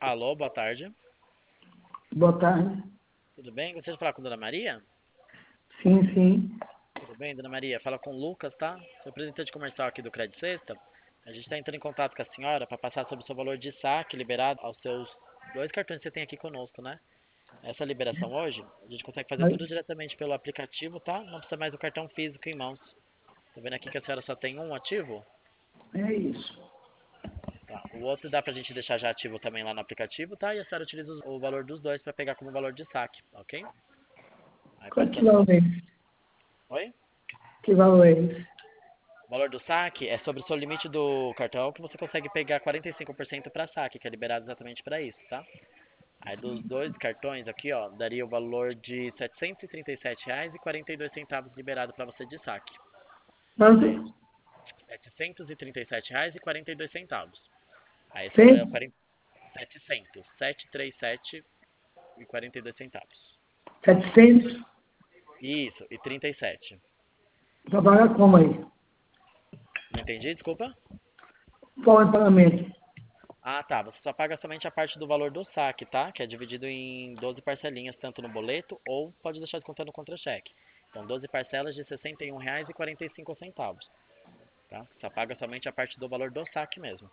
Alô, boa tarde. Boa tarde. Tudo bem? Gostaria de falar com a Dona Maria? Sim, sim. Tudo bem, Dona Maria? Fala com o Lucas, tá? Sou representante comercial aqui do Credit Sexta. A gente está entrando em contato com a senhora para passar sobre o seu valor de saque liberado aos seus dois cartões que você tem aqui conosco, né? Essa liberação hoje, a gente consegue fazer Mas tudo diretamente pelo aplicativo, tá? Não precisa mais do cartão físico em mãos. Tô vendo aqui que a senhora só tem um ativo. é isso. Tá. O outro dá pra gente deixar já ativo também lá no aplicativo, tá? E a senhora utiliza o valor dos dois para pegar como valor de saque, ok? Aí Que passando valor uma... é esse? Oi? Que valor é esse? O valor do saque é sobre o seu limite do cartão que você consegue pegar 45% para saque, que é liberado exatamente para isso, tá? Aí dos dois cartões aqui, ó, daria o valor de R$ 737,42 liberado para você de saque. Quanto? R$ 737,42. Aí sobraria 100? 737,42 centavos. 700? Isso, e 37. Só pagar como aí? Não entendi, desculpa? Qual é o pagamento? Ah, tá. Você só paga somente a parte do valor do saque, tá? Que é dividido em 12 parcelinhas, tanto no boleto ou pode deixar descontando no contra-cheque. Então, 12 parcelas de R$ 61,45, tá? Só paga somente a parte do valor do saque mesmo,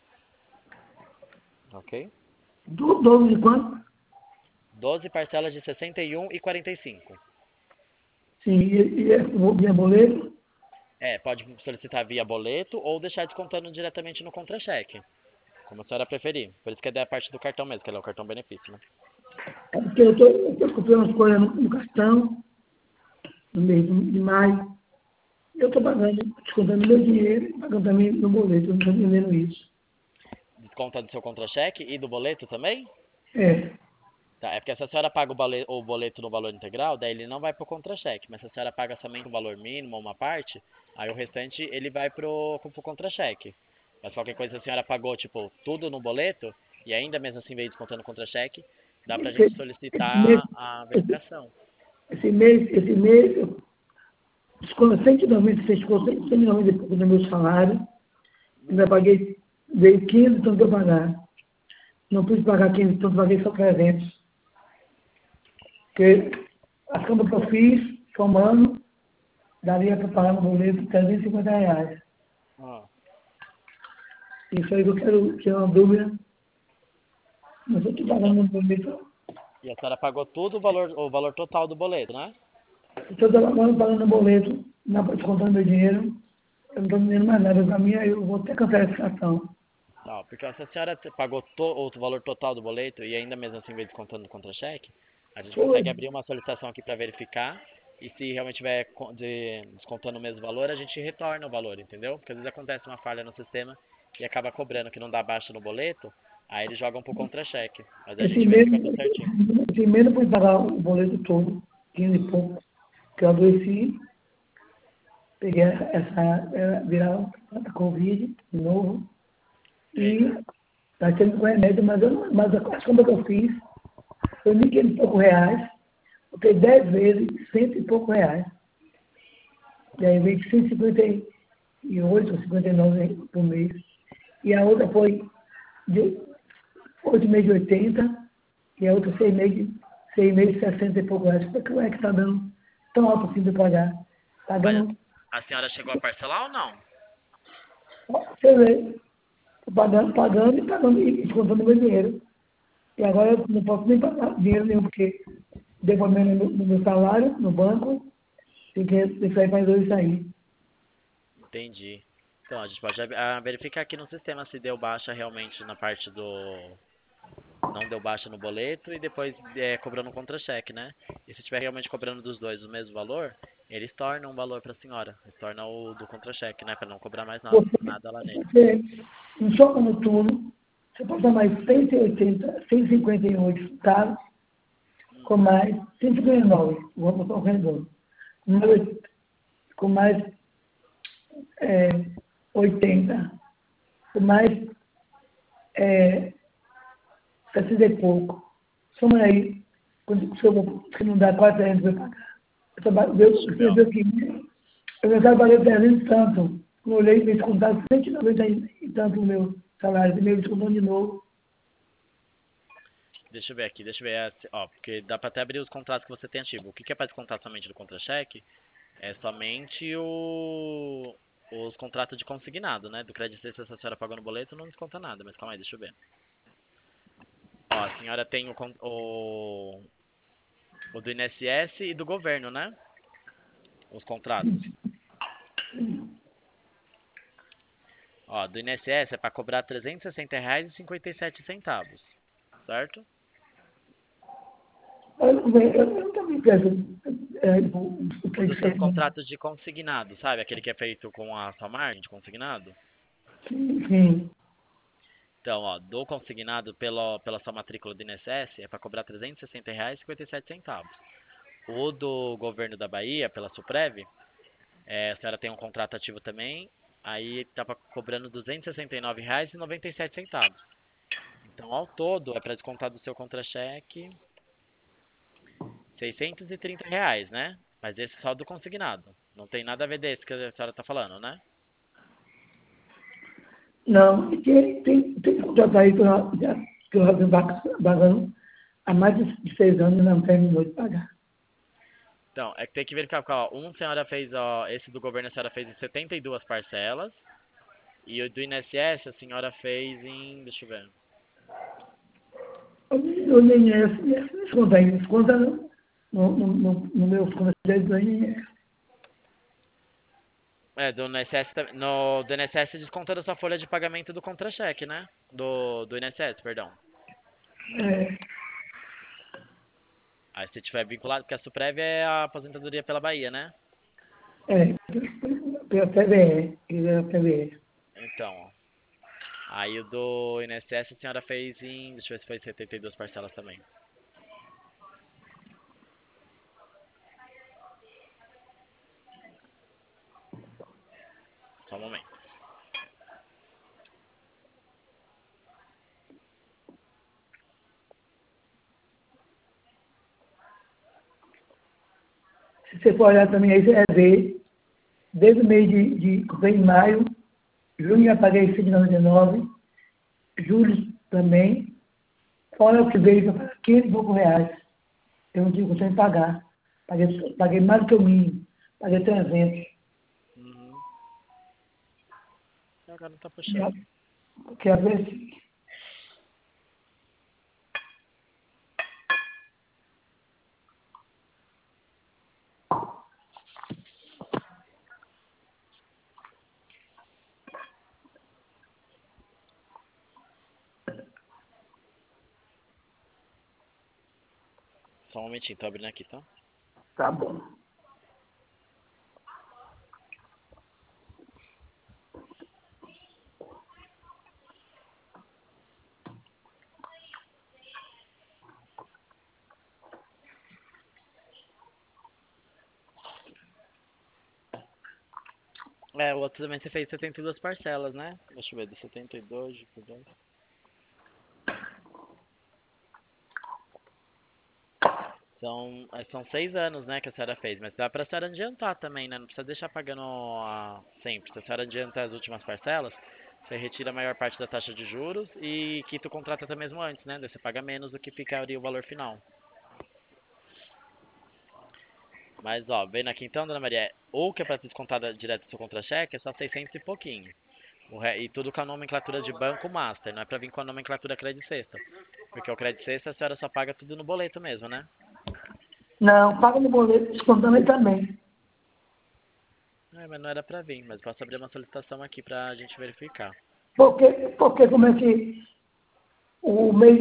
ok? Do dobro de quanto? 12 parcelas de R$ 61,45. Sim, e é boleto? É, pode solicitar via boleto ou deixar descontando diretamente no contra-cheque, como a senhora preferir. Por isso que é da parte do cartão mesmo, que ele é o cartão benefício, né? É porque eu tô comprando umas coisas no cartão, no mês de maio. Eu estou pagando, descontando meu dinheiro e pagando também no boleto. Eu não estou entendendo isso. Desconta do seu contra-cheque e do boleto também? É. Tá, é porque se a senhora paga o boleto no valor integral, daí ele não vai pro contra-cheque. Mas se a senhora paga somente o valor mínimo, uma parte, aí o restante ele vai pro contra-cheque. Mas qualquer coisa, se a senhora pagou, tipo, tudo no boleto, e ainda mesmo assim veio descontando contra-cheque, dá pra gente Esse, esse mês, solicitar a esse, verificação. esse mês eu desconto 196, ficou 190 e pouco do meu salário. Ainda Uhum, paguei, veio 15, tanto eu pagar. Não pude pagar 15, tanto paguei só 300. Porque a compra que eu fiz, somando, daria para pagar no boleto R$ 350. ó. Isso aí que eu quero tirar uma dúvida. Mas eu estou E a senhora, pagando no boleto. e a senhora pagou tudo o valor total do boleto, né? Eu estou pagando no boleto, descontando meu dinheiro. Eu não estou vendendo mais nada para mim, aí eu vou até cancelar esse cartão. Não, porque se a senhora pagou o valor total do boleto e ainda mesmo assim veio descontando no contra-cheque, a gente Foi. consegue abrir uma solicitação aqui para verificar e se realmente estiver descontando o mesmo valor, a gente retorna o valor, entendeu? Porque às vezes acontece uma falha no sistema e acaba cobrando que não dá baixa no boleto, aí eles jogam pro contra-cheque. Mas aí a Esse gente mês, verifica tudo certinho. esse mês eu pude pagar o boleto todo, 15 e pouco, que eu adoeci, peguei virar a Covid de novo, e Eita, está tendo com remédio, mas as compras que eu fiz foi 1.500 e poucos reais, eu tenho 10 vezes, cento e poucos reais, e aí veio de 158 ou 59 por mês, e a outra foi de 8 meses de 80, e a outra 6 meses de 60 e poucos reais. Como é que está dando tão alto assim de pagar? Está mas dando, a senhora chegou a parcelar ou não? você vê, tô pagando e pagando e descontando meu dinheiro. E agora eu não posso nem pagar dinheiro nenhum, porque deu problema no meu salário, no banco, tem que sair para dois sair. Entendi. Então, a gente pode verificar aqui no sistema se deu baixa realmente na parte do não deu baixa no boleto e depois cobrando um contra-cheque, né? E se estiver realmente cobrando dos dois o mesmo valor, eles tornam um valor para a senhora. Eles tornam o do contra-cheque, né? Para não cobrar mais Você, nada lá nele. não só como turno, você passa mais 180, 158 centavos, com mais 159, vou botar o redondo. Mais com mais é, 80, com mais 60 e pouco. Soma aí, se não dá 400 para pagar. Vixe, Você meu. viu que eu já trabalhei 300 e tanto. Eu olhei e me descontaram 190 e tanto no meu salário, e meio descontando de novo. Deixa eu ver aqui, deixa eu ver. Ó, porque dá pra até abrir os contratos que você tem ativo. O que que é pra descontar somente do contra-cheque? É somente os contratos de consignado, né? Do crédito se a senhora pagou no boleto, não desconta nada. Mas calma aí, deixa eu ver. Ó, a senhora tem o do INSS e do governo, né? Os contratos. Ó, do INSS é para cobrar R$ 360,57, certo? Eu também peço o O dos seus preço. contratos de consignado, sabe? Aquele que é feito com a sua margem de consignado. Sim, sim. Então, ó, do consignado pela sua matrícula do INSS é para cobrar R$ 360,57. O do governo da Bahia, pela Suprev, a senhora tem um contrato ativo também, aí estava cobrando R$ 269,97. Então, ao todo, é para descontar do seu contra-cheque R$ 630, né? Mas esse é só do consignado. Não tem nada a ver desse que a senhora está falando, né? Não, e tem contrato aí que eu já venho pagando há mais de 6 anos e não terminou de pagar. Então, é que tem que verificar, porque, ó, a senhora fez, ó, esse do governo a senhora fez em 72 parcelas, e o do INSS a senhora fez em, deixa eu ver. Eu nem é, desconta aí, desconta no meu comercial do INSS. Do INSS, do INSS desconta da sua folha de pagamento do contra-cheque, né? Do INSS, perdão. É, Aí se tiver vinculado, porque a Suprev é a aposentadoria pela Bahia, né? é, pela TVE, pela TVE. Então, ó. Aí o do INSS a senhora fez em, deixa eu ver se foi 72 parcelas também. Só um momento. Se você for olhar também aí, você vai ver, desde o mês que foi em maio, junho eu paguei R$ 199, julho também, fora o que veio para pagar R$ 500 e poucos. Eu não tive condição de pagar. Paguei mais do que o mínimo. Paguei 300. Uhum. Agora não tá Já, puxando. que às vezes, Só um momentinho, tô abrindo aqui, tá? tá bom. O outro também você fez 72 parcelas, né? Deixa eu ver, do 72 por 2. São 6 anos, né, que a senhora fez, mas dá pra senhora adiantar também, né? Não precisa deixar pagando sempre. Se a senhora adiantar as últimas parcelas, você retira a maior parte da taxa de juros e quita o contrato até mesmo antes, né? Daí você paga menos do que ficaria o valor final. Mas, ó, vendo aqui então, dona Maria, ou que é pra descontar direto do seu contra-cheque, é só 600 e pouquinho. E tudo com a nomenclatura de banco master, não é pra vir com a nomenclatura crédito sexta. Porque o crédito sexta a senhora só paga tudo no boleto mesmo, né? Não, paga no boleto, descontando aí também. Mas não era pra vir, mas posso abrir uma solicitação aqui pra gente verificar. Porque como é que o mês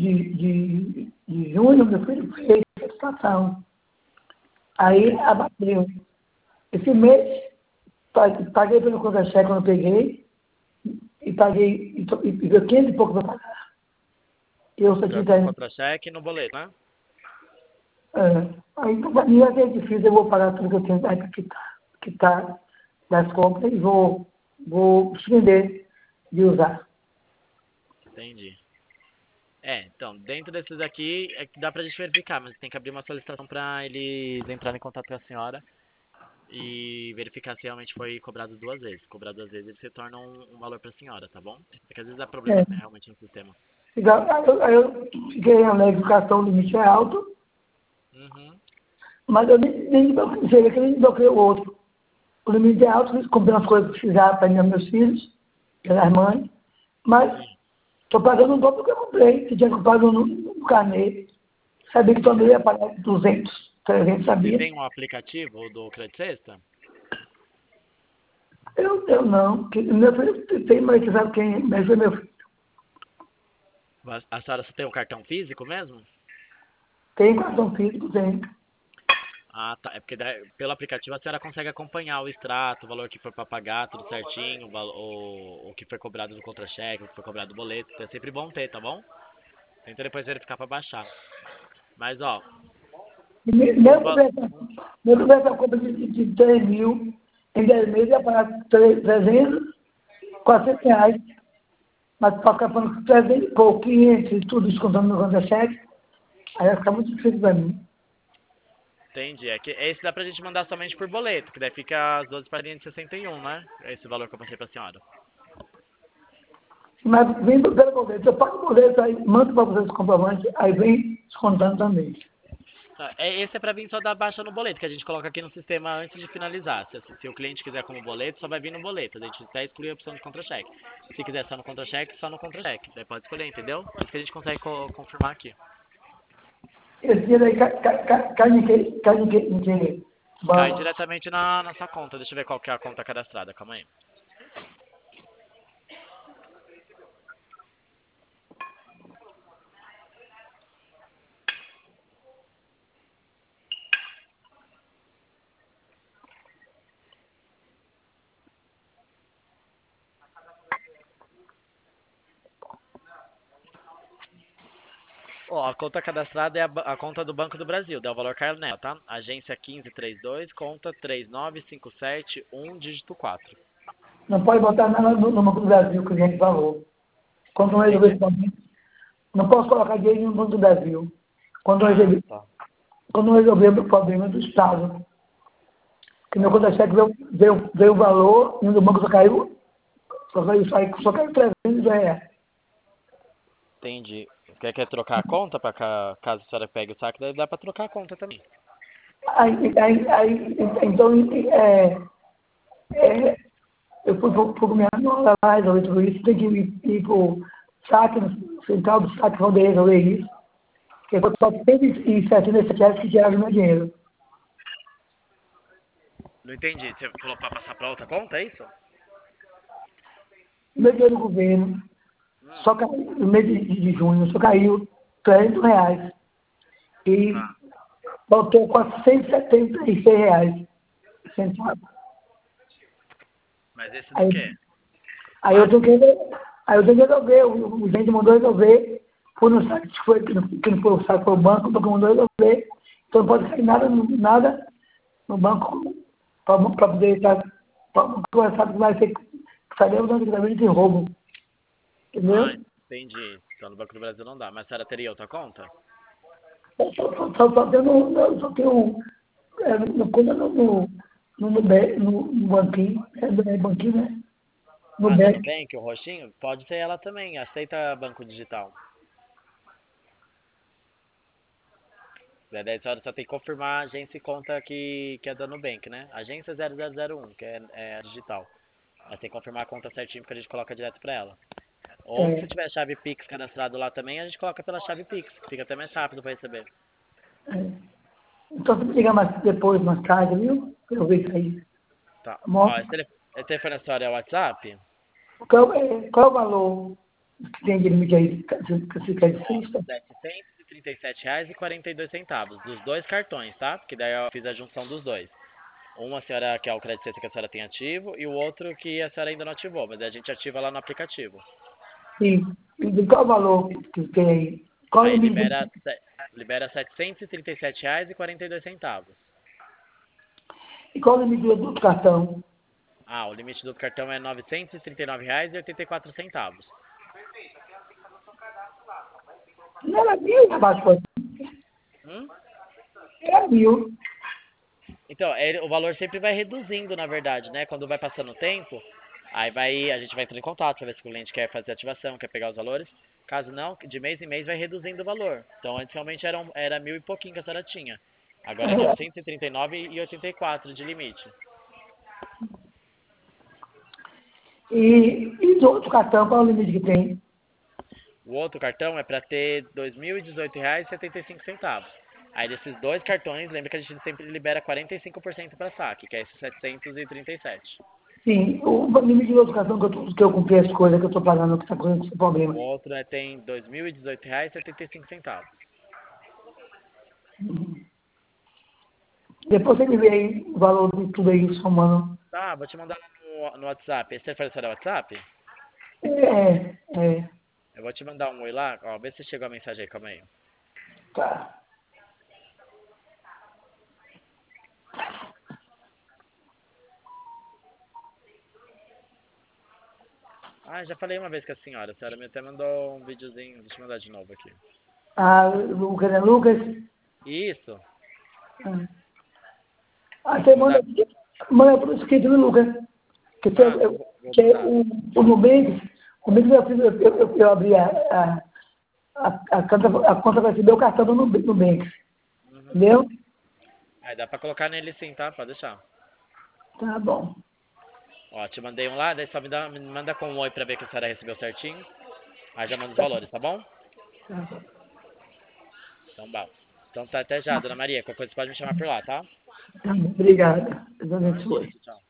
de junho, meu filho fez satisfação. Aí Entendi. abateu. Esse mês, paguei pelo contra-cheque quando eu peguei, e paguei, e deu 500 e pouco para pagar. Eu só tinha Tanto no contra-cheque e no boleto, né? aí para mim vai ser difícil, eu vou pagar tudo que eu tenho para quitar das compras e vou suspender de usar. Entendi. Então, dentro desses aqui, é que dá pra gente verificar, mas tem que abrir uma solicitação pra eles entrarem em contato com a senhora e verificar se realmente foi cobrado 2 vezes. Cobrar 2 vezes, eles retornam um valor pra senhora, tá bom? É que às vezes dá problema É, assim, realmente no sistema. Aí eu fiquei alegre, o cartão limite é alto, Uhum. mas eu nem chega que nem bloqueei o outro. O limite é alto, eu comprei umas coisas que precisava para meus filhos, pelas mães, mas Sim. estou pagando o dobro que eu comprei, que tinha comprado no carnê. Sabia que todo ia pagar 200, 300, Você sabia? tem um aplicativo do Credit Sexta? Eu não, que meu filho tem, mas você sabe quem é, mas foi meu filho. A senhora só tem um cartão físico mesmo? Tem cartão físico, tem. Ah, tá. É porque pelo aplicativo a senhora consegue acompanhar o extrato, o valor que foi para pagar, tudo certinho, o que foi cobrado do contra-cheque, o que foi cobrado do boleto. Então é sempre bom ter, tá bom? Tenta depois verificar para baixar. Mas, ó, E o mesmo va- com essa compra de 3 mil, em 10 meses ia pagar 300, 400 reais, mas para ficar falando 300 e pouco, 500 e tudo descontando no contra-cheque, aí vai ficar muito difícil para mim. Entendi. É que esse dá pra gente mandar somente por boleto, que daí fica as 12 parinhas de 61, né? É esse o valor que eu passei pra senhora. Mas vem pelo boleto, eu pago o boleto, aí mando para vocês o comprovante, aí vem descontando também. Tá, esse é pra vir só dar baixa no boleto, que a gente coloca aqui no sistema antes de finalizar. Se o cliente quiser como boleto, só vai vir no boleto. A gente até exclui a opção de contra-cheque. Se quiser só no contra-cheque, só no contra-cheque. Daí pode escolher, entendeu? Isso que a gente consegue confirmar aqui. Esse dinheiro aí cai em que Cai banco? diretamente na sua conta. Deixa eu ver qual que é a conta cadastrada. Calma aí. Ó, a conta cadastrada é a conta do Banco do Brasil, dá o valor caiu nela, tá? Agência 1532, conta 39571, dígito 4. Não pode botar nada no Banco do Brasil, que o cliente falou. Quando não resolver esse Entendi. problema, não posso colocar dinheiro no Banco do Brasil. Quando eu Ah, resolver, tá. quando eu resolver o problema do Estado, que meu conta-cheque veio o valor, e no banco só caiu 300 reais. Entendi. Quer trocar a conta para caso a senhora pegue o saque, daí dá para trocar a conta também. Então, é, eu fui minha nora lá resolver tudo isso, tem que ir para o saque, no central do saque, vão resolver isso. Porque foi só 177 reais que tiraram meu dinheiro. Não entendi. Você falou para passar para outra conta, é isso? Meu dinheiro do governo, Hum, só caiu, no mês de junho, só caiu 300 reais. E tá. faltou 476 reais centavos. Mas esse do Aí, quê? aí eu tenho Saque? que, aí eu tenho que resolver, o gente mandou resolver, foi no saque, que não foi o saque, foi o banco mandou resolver. Então não pode cair nada no banco para poder estar, para sabe que vai ser, sabemos onde que de roubo, Ah, entendeu? entendi. Então no Banco do Brasil não dá. Mas a senhora teria outra conta? Só tenho no, conta no banquinho, é banquinho, né? No Ah, da banco. Nubank, o roxinho? Pode ser ela também. Aceita banco digital. Daí a senhora só tem que confirmar a agência e conta que é da Nubank, né? Agência 0001, que é a digital. Mas tem que confirmar a conta certinho porque a gente coloca direto pra ela. Ou se É, tiver chave Pix cadastrado lá também, a gente coloca pela chave Pix, que fica até mais rápido pra receber. é. Então, se me ligar mais depois, mais tarde, viu? Eu ver isso aí. Tá. Tá bom? Ó, esse telefone da senhora é o WhatsApp? Qual é o valor que tem de limite aí, se quer de Ó, sexta? R$ 737,42 dos dois cartões, tá? Porque daí eu fiz a junção dos dois. Um a senhora que é o crédito que a senhora tem ativo e o outro que a senhora ainda não ativou, mas a gente ativa lá no aplicativo. Sim. E qual é o valor que tem aí? Qual é o Aí limite? libera R$ 737,42. E qual é o limite do cartão? Ah, o limite do cartão é R$ 939,84. Não era mil, rapaz, pô. Hum? Era mil. Então, o valor sempre vai reduzindo, na verdade, né? Quando vai passando o tempo. Aí a gente vai entrar em contato para ver se o cliente quer fazer ativação, quer pegar os valores. Caso não, de mês em mês vai reduzindo o valor. Então, antes realmente era mil e pouquinho que a senhora tinha. Agora é É, 939,84 de limite. e do outro cartão, qual é o limite que tem? O outro cartão é para ter R$ 2.018,75. Aí desses dois cartões, lembra que a gente sempre libera 45% para saque, que é esses 737. Sim, o limite do outro cartão que eu comprei as coisas que eu estou pagando, que está com esse O problema. outro tem R$ 2.018,75. Depois você me vê aí o valor de tudo aí, somando. Tá, vou te mandar no WhatsApp. Esse telefone é o WhatsApp? É, Eu vou te mandar um oi lá. Ó, vê se chegou a mensagem aí, calma aí. tá. Ah, já falei uma vez com a senhora. A senhora me até mandou um videozinho. Deixa eu mandar de novo aqui. Ah, Lucas, né, Lucas? Isso. Ah, Vou você te manda, mandar. manda por escrito, viu, Lucas? Que, Tá, vou que mandar. o Nubank, eu abri a conta vai ser meu cartão do Nubank, Uhum. entendeu? Aí dá pra colocar nele sim, tá? Pode deixar. Tá bom. Ó, te mandei um lá, daí só me manda com um oi pra ver que a senhora recebeu certinho. Aí já manda os Tá, valores, tá bom? tá. Então, bom. Então tá até já, dona Maria. Qualquer coisa você pode me chamar por lá, tá? Tá bom. Obrigada. Deus Imagina, abençoe. tchau.